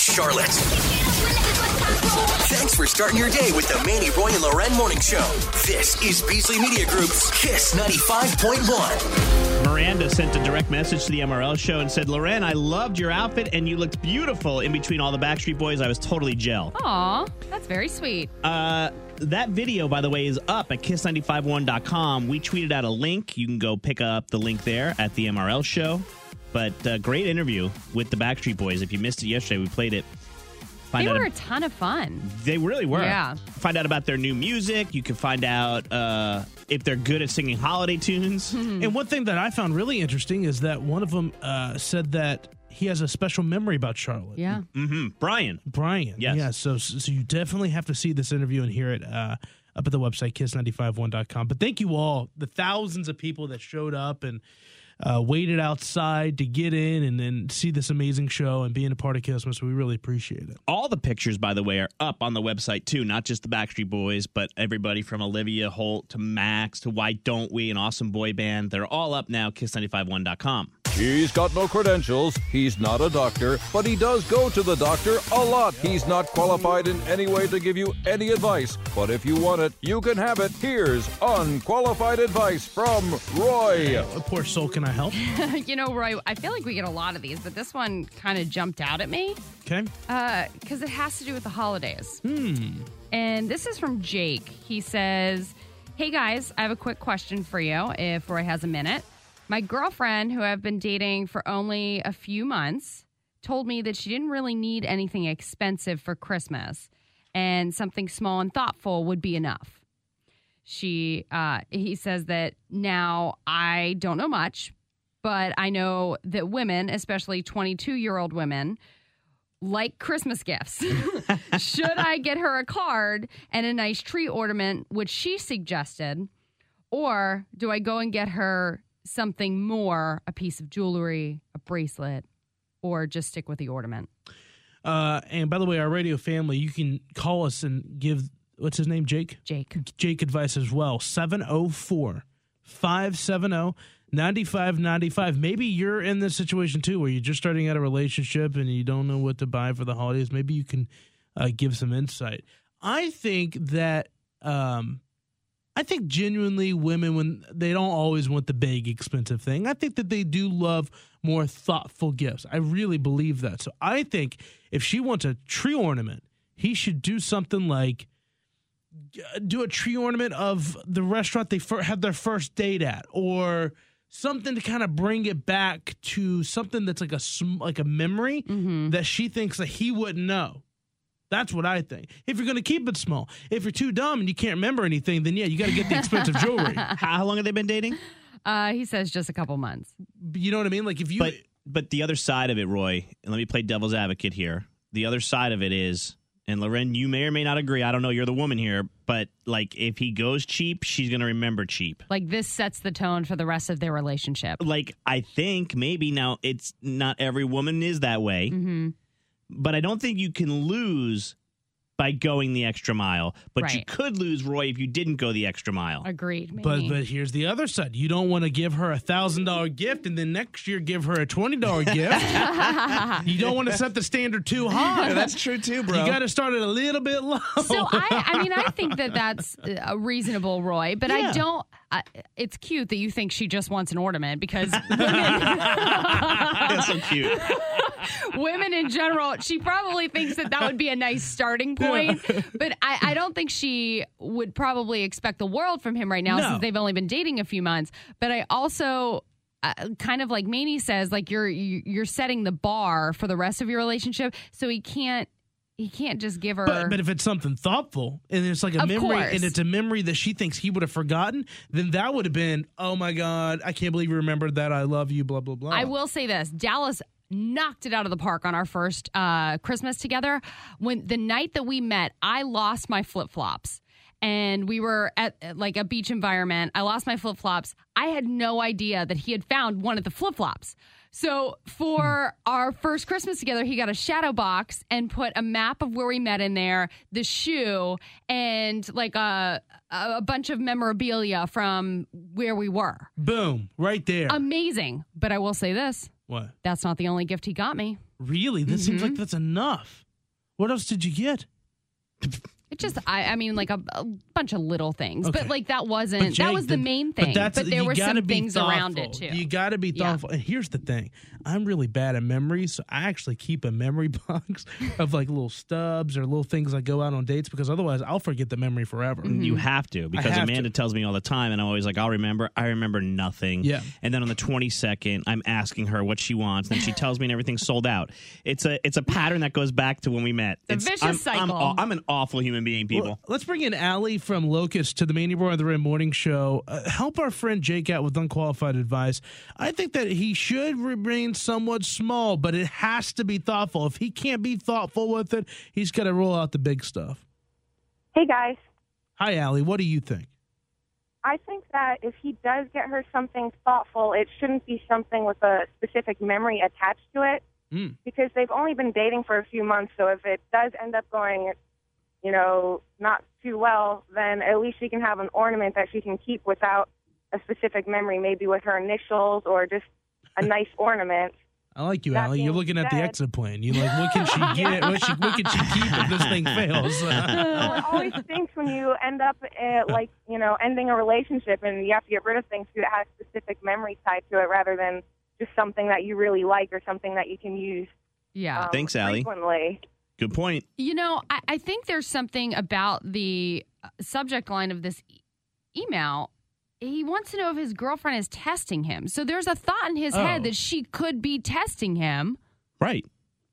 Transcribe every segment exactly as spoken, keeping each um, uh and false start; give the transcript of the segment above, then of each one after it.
Charlotte. Thanks for starting your day with the Manny, Roy, and Loren Morning Show. This is Beasley Media Group's Kiss ninety-five point one. Miranda sent a direct message to the M R L show and said, Loren, I loved your outfit and you looked beautiful in between all the Backstreet Boys. I was totally gel. Aw, that's very sweet. Uh, that video, by the way, is up at kiss nine five one dot com. We tweeted out a link. You can go pick up the link there at the M R L show. But uh, great interview with the Backstreet Boys. If you missed it yesterday, we played it. Find they were out, a ton of fun. They really were. Yeah. Find out about their new music. You can find out uh, if they're good at singing holiday tunes. And one thing that I found really interesting is that one of them uh, said that he has a special memory about Charlotte. Yeah. Mm-hmm. Brian. Brian. Yes. Yeah. So, so you definitely have to see this interview and hear it uh, up at the website, kiss nine five one dot com. But thank you all, the thousands of people that showed up and Uh, waited outside to get in and then see this amazing show and being a part of Christmas. We really appreciate it. All the pictures, by the way, are up on the website, too. Not just the Backstreet Boys, but everybody from Olivia Holt to Max to Why Don't We, an awesome boy band. They're all up now, kiss nine five one dot com. He's got no credentials. He's not a doctor, but he does go to the doctor a lot. He's not qualified in any way to give you any advice, but if you want it, you can have it. Here's unqualified advice from Roy. A poor soul, can I help? You know, Roy, I feel like we get a lot of these, but this one kind of jumped out at me. Okay. Because uh, it has to do with the holidays. Hmm. And this is from Jake. He says, hey, guys, I have a quick question for you, if Roy has a minute. My girlfriend, who I've been dating for only a few months, told me that she didn't really need anything expensive for Christmas and something small and thoughtful would be enough. She, uh, he says that now I don't know much, but I know that women, especially twenty-two-year-old women, like Christmas gifts. Should I get her a card and a nice tree ornament, which she suggested, or do I go and get her something more, a piece of jewelry, a bracelet, or just stick with the ornament? Uh, and by the way, our radio family, you can call us and give, what's his name, Jake? Jake. Jake advice as well. seven oh four, five seven oh, nine five nine five. Maybe you're in this situation too where you're just starting out a relationship and you don't know what to buy for the holidays. Maybe you can uh, give some insight. I think that um, I think genuinely women, when they don't always want the big expensive thing, I think that they do love more thoughtful gifts. I really believe that. So I think if she wants a tree ornament, he should do something like do a tree ornament of the restaurant they fir- had their first date at, or something to kind of bring it back to something that's like a like a memory mm-hmm. that she thinks that he wouldn't know. That's what I think. If you're going to keep it small, if you're too dumb and you can't remember anything, then yeah, you got to get the expensive jewelry. How long have they been dating? Uh, he says just a couple months. You know what I mean? Like if you, but but the other side of it, Roy, and let me play devil's advocate here. The other side of it is, and Loren, you may or may not agree. I don't know. You're the woman here, but like if he goes cheap, she's going to remember cheap. Like this sets the tone for the rest of their relationship. Like I think maybe now it's not every woman is that way. Mm-hmm. But I don't think you can lose by going the extra mile. But right. you could lose, Roy, if you didn't go the extra mile. Agreed. Maybe. But but here's the other side. You don't want to give her a one thousand dollars gift and then next year give her a twenty dollars gift. You don't want to set the standard too high. Yeah, that's true too, bro. You got to start it a little bit low. So I, I mean, I think that that's a reasonable, Roy. But yeah. I don't. I, it's cute that you think she just wants an ornament because women, That's so cute. women in general, she probably thinks that that would be a nice starting point. But I, I don't think she would probably expect the world from him right now No. since they've only been dating a few months. But I also. Uh, kind of like Manny says, like you're you're setting the bar for the rest of your relationship, so he can't he can't just give her. But, but if it's something thoughtful and it's like a Of memory course. and it's a memory that she thinks he would have forgotten, then that would have been, oh my God, I can't believe you remembered that. I love you, blah, blah, blah. I will say this, Dallas knocked it out of the park on our first uh, Christmas together. When the night that we met, I lost my flip-flops. And we were at like a beach environment. I lost my flip-flops. I had no idea that he had found one of the flip-flops. So for our first Christmas together, he got a shadow box and put a map of where we met in there, the shoe, and like a, a bunch of memorabilia from where we were. Boom, right there. Amazing. But I will say this. What? That's not the only gift he got me. Really? This seems like that's enough. What else did you get? It just, I, I mean, like a, a bunch of little things, Okay. but like that wasn't, But Jake, that was the the- main but thing. that's- But there you were gotta some be things around it thoughtful. too. You got to be Yeah. thoughtful. And here's the thing. I'm really bad at memories, so I actually keep a memory box of like little stubs or little things I go out on dates because otherwise I'll forget the memory forever. You have to because have Amanda to. tells me all the time, and I'm always like, I'll remember. I remember nothing. Yeah. And then on the twenty-second, I'm asking her what she wants, and she tells me and everything's sold out. It's a it's a pattern that goes back to when we met. The It's, vicious I'm, cycle. I'm, aw- I'm an awful human being, people. Well, let's bring in Allie from Locust to the Manny Roy on the Rim Morning Show. Uh, help our friend Jake out with unqualified advice. I think that he should remain somewhat small, but it has to be thoughtful. If he can't be thoughtful with it, he's got to roll out the big stuff. Hey, guys. Hi, Allie. What do you think? I think that if he does get her something thoughtful, it shouldn't be something with a specific memory attached to it Mm. because they've only been dating for a few months. So if it does end up going, you know, not too well, then at least she can have an ornament that she can keep without a specific memory, maybe with her initials or just a nice ornament. I like you, That Allie. You're being looking at the said- exit plan. You like, what can she get? What, she, what can she keep if this thing fails? Well, it always stinks when you end up at, like, you know, ending a relationship and you have to get rid of things that have specific memory tied to it rather than just something that you really like or something that you can use Yeah. um, Thanks, Allie. frequently. Good point. You know, I, I think there's something about the uh, subject line of this e- email. He wants to know if his girlfriend is testing him. So there's a thought in his Oh. head that she could be testing him. Right.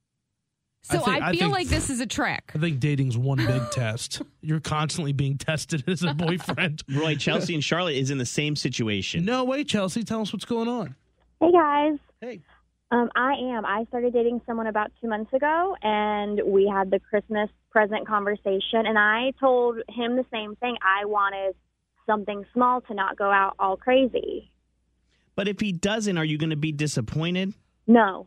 So I I, think- I feel think- like this is a trick. I think dating's one big test. You're constantly being tested as a boyfriend. Roy, Chelsea and Charlotte is in the same situation. No way, Chelsea. Tell us what's going on. Hey guys, Hey. um, I am. I started dating someone about two months ago, and we had the Christmas present conversation. And I told him the same thing. I wanted something small to not go out all crazy. But if he doesn't, are you going to be disappointed? No,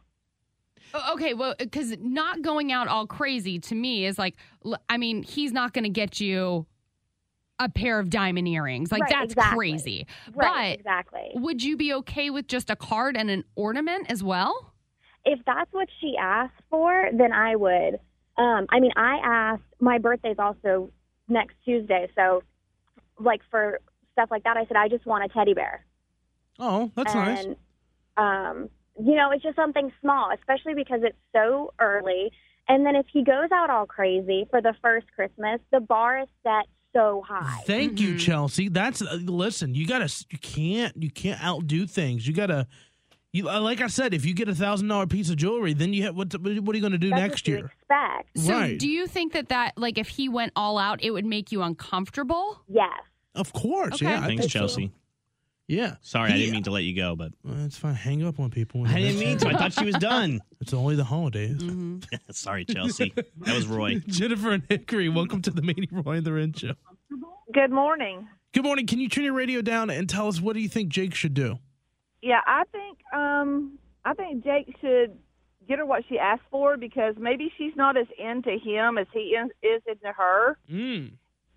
O- Okay, well, because not going out all crazy to me is like, l- I mean, he's not going to get you a pair of diamond earrings. Like, Right, that's exactly. crazy. right? But Exactly. would you be okay with just a card and an ornament as well? If that's what she asked for, then I would. Um, I mean, I asked. My birthday's also next Tuesday, so like for stuff like that, I said I just want a teddy bear. Oh, that's nice. and, um, you know, it's just something small, especially because it's so early. And then if he goes out all crazy for the first Christmas, the bar is set so high. Thank you, Chelsea. That's uh, listen. You gotta. You can't. You can't outdo things. You gotta. You uh, like I said. If you get a thousand dollar piece of jewelry, then you have what? What are you going to do That's next what you year? expect. So Right. do you think that that, like, if he went all out, it would make you uncomfortable? Yes. Of course. Okay. Yeah. I Thanks, think so. Chelsea. Yeah. Sorry, I He- didn't mean to let you go, but Well, it's fine. Hang up on people. I didn't mean to. I thought she was done. It's only the holidays. Mm-hmm. Sorry, Chelsea. That was Roy. Jennifer and Hickory, welcome to the Manny Roy and the Ren Show. Good morning. Good morning. Can you turn your radio down and tell us what do you think Jake should do? Yeah, I think um, I think Jake should get her what she asked for because maybe she's not as into him as he is, is into her, Mm.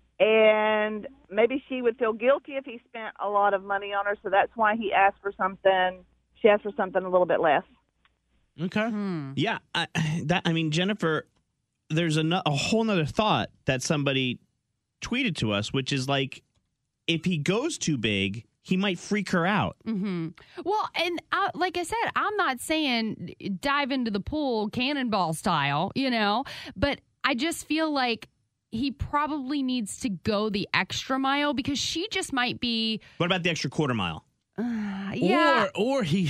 and maybe she would feel guilty if he spent a lot of money on her. So that's why he asked for something. She asked for something a little bit less. Okay. Hmm. Yeah, I, that. I mean, Jennifer, there's a, no, a whole nother thought that somebody tweeted to us, which is like, if he goes too big, he might freak her out. Mm-hmm. Well, and I, like I said, I'm not saying dive into the pool cannonball style, you know, but I just feel like he probably needs to go the extra mile because she just might be, What about the extra quarter mile? uh, yeah. Or, or he.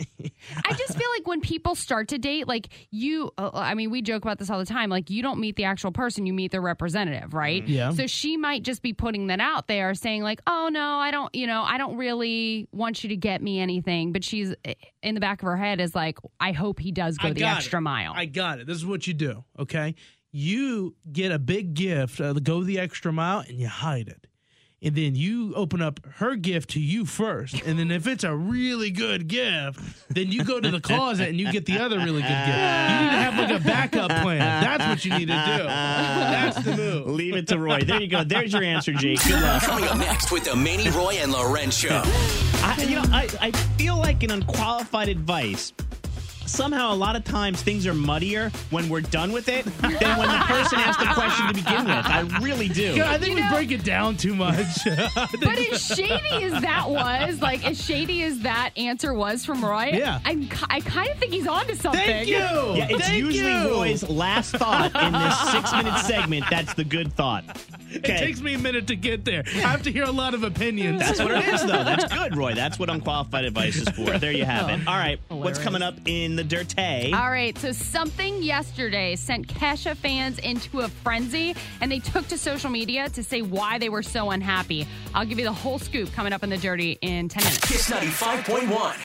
I just feel like when people start to date, like you, uh, I mean, we joke about this all the time. Like, you don't meet the actual person, you meet their representative, right? Yeah. So she might just be putting that out there saying, like, oh, no, I don't, you know, I don't really want you to get me anything. But she's in the back of her head is like, I hope he does go I the got extra it. mile. I got it. This is what you do, okay? You get a big gift, uh, go the extra mile, and you hide it. And then you open up her gift to you first. And then if it's a really good gift, then you go to the closet and you get the other really good gift. You need to have like a backup plan. That's what you need to do. That's the move. Leave it to Roy. There you go. There's your answer, Jake. Good luck. Coming up next with the Manny Roy and Loren Show. I, you know, I, I feel like an unqualified advice. somehow a lot of times things are muddier when we're done with it than when the person asked the question to begin with. I really do. Yeah, I think You we know- break it down too much. But as shady as that was, like as shady as that answer was from Roy, Yeah. I, I kind of think he's onto something. Thank you. Yeah, it's Thank usually you. Roy's last thought in this six-minute segment. That's the good thought. It Okay. takes me a minute to get there. I have to hear a lot of opinions. That's what it is, though. That's good, Roy. That's what unqualified advice is for. There you have it. All right, what's coming up in the Dirtay? All right, so something yesterday sent Kesha fans into a frenzy, and they took to social media to say why they were so unhappy. I'll give you the whole scoop coming up in the Dirty in ten minutes. Kiss ninety-five point one.